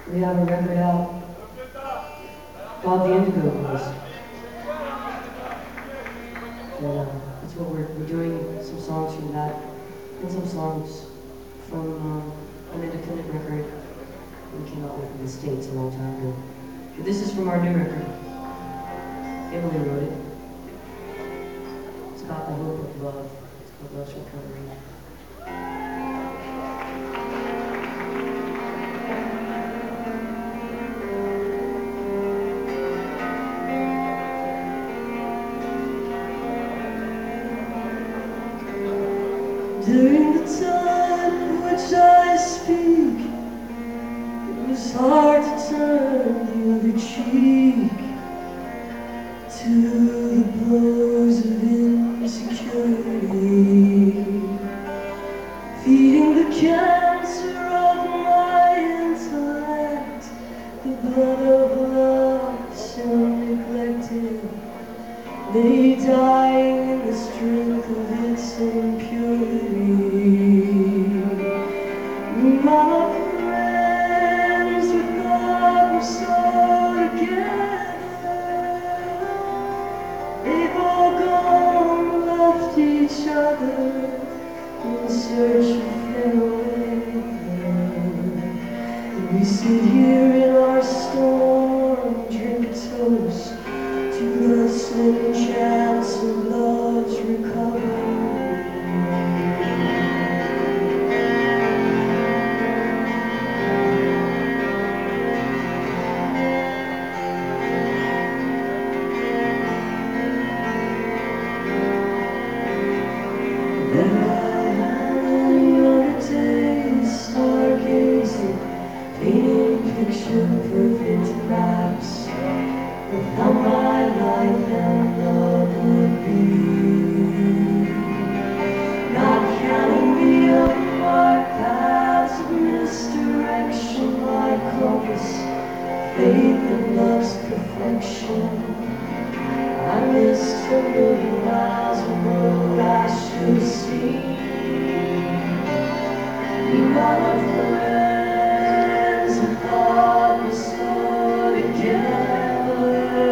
We have a record out called The Indigo Blues. And that's what we're doing, some songs from that, and some songs from an independent record we came out with in the States a long time ago. But this is from our new record. Emily wrote it. It's about the hope of love. It's called Love's Recovery. During the time in which I speak, it was hard to turn the other cheek to the blows of insecurity, feeding the cancer of my intellect, the blood of love so neglected, lay dying in the strength of its impurity. My friends with God were so together, they've all gone and left each other in search of farewell. And we sit here in our storm, drink a toast to the slim chance of love's recovery. Then I had another day stargazing, painting picture perfect maps of how my life and love would be. Not counting the unmarked paths of misdirection, my compass, faith in love's perfection. I missed a million miles of road I should have seen. My friends, I thought we so together,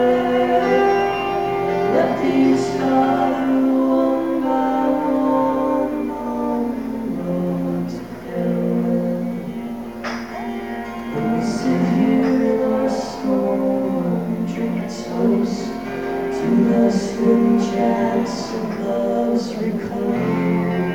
left each other one by one on the road to farewell. And we sit here in our storm, drink a toast to the slim chance of love's recovery.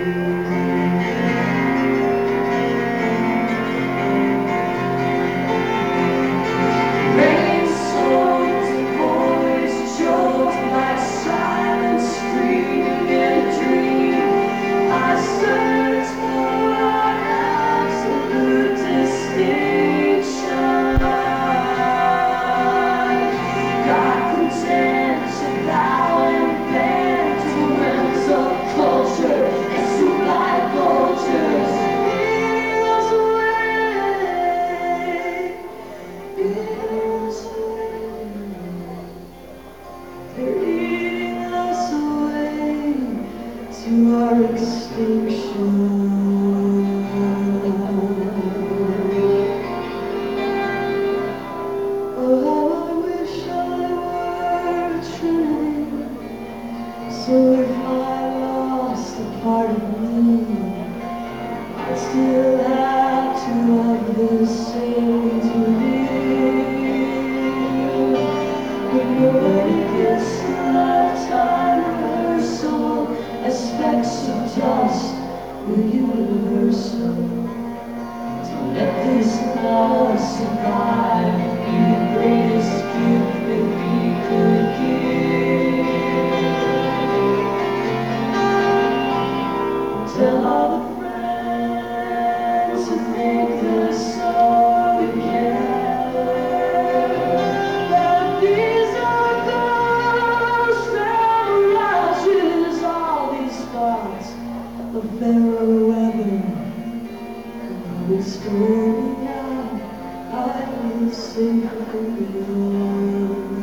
Rain, songs, and voice choked like silent screaming in a dream. I search for our absolute distinction. Got content to bow and bend to winds of culture and swoop like vultures, leading us away, leading us away. They're leading us away to our extinction. Oh, how I wish I were a trinity, so if I lost a part of me, I'd still have to have the same to live. But nobody gets the lifetime rehearsal as specks of dust, the universal. To let this love survive would be the greatest gift that we could give. Tell all the friends who think they're so together that these are ghosts and mirages, all these thoughts of fairer weather. It's going out, I will sing for you.